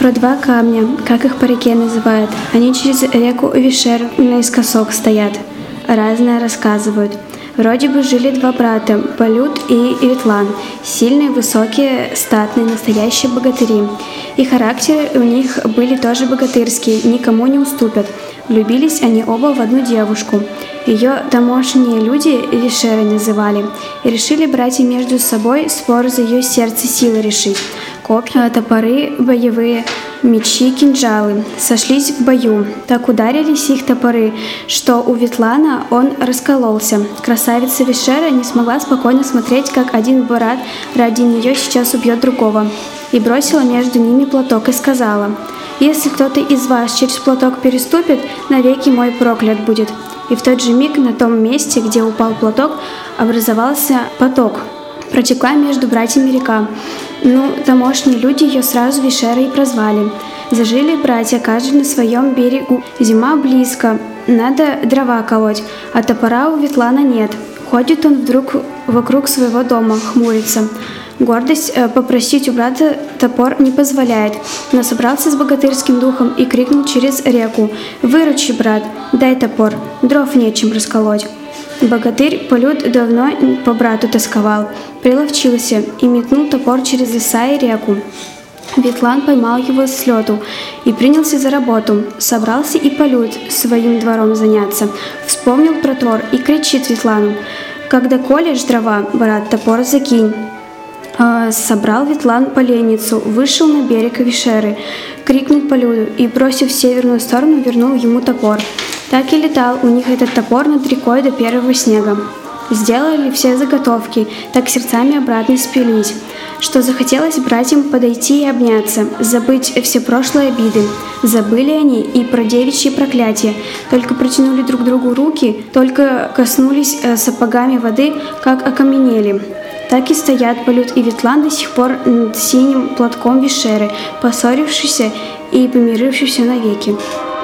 про два камня, как их по реке называют. Они через реку Вишер наискосок стоят. Разное рассказывают. Вроде бы жили два брата, Полют и Ветлан, сильные, высокие, статные, настоящие богатыри. И характеры у них были тоже богатырские, никому не уступят. Влюбились они оба в одну девушку. Ее домашние люди Вишерой называли, и решили братья между собой спор за ее сердце силы решить. Копья, топоры боевые, мечи, кинжалы сошлись в бою. Так ударились их топоры, что у Ветлана он раскололся. Красавица Вишера не смогла спокойно смотреть, как один брат ради нее сейчас убьет другого. И бросила между ними платок и сказала: «Если кто-то из вас через платок переступит, навеки мой проклят будет». И в тот же миг на том месте, где упал платок, образовался поток. Протекла между братьями река. Тамошние люди ее сразу Вишерой и прозвали. Зажили братья, каждый на своем берегу. Зима близко, надо дрова колоть, а топора у Ветлана нет. Ходит он вдруг вокруг своего дома, хмурится. Гордость попросить у брата топор не позволяет, но собрался с богатырским духом и крикнул через реку: «Выручи, брат, дай топор, дров нечем расколоть». Богатырь Полют давно по брату тосковал, приловчился и метнул топор через леса и реку. Ветлан поймал его с лету и принялся за работу. Собрался и Полют своим двором заняться. Вспомнил про тор и кричит Ветлану: «Когда колешь дрова, брат, топор закинь». Собрал Ветлан поленницу, вышел на берег Вишеры, крикнул Полюду и, бросив в северную сторону, вернул ему топор. Так и летал у них этот топор над рекой до первого снега. Сделали все заготовки, так сердцами обратно спились, что захотелось братьям подойти и обняться, забыть все прошлые обиды. Забыли они и про девичьи проклятия, только протянули друг другу руки, только коснулись сапогами воды, как окаменели. Так и стоят Полют и Ветлан до сих пор над синим платком Вишеры, поссорившиеся и помирившиеся навеки.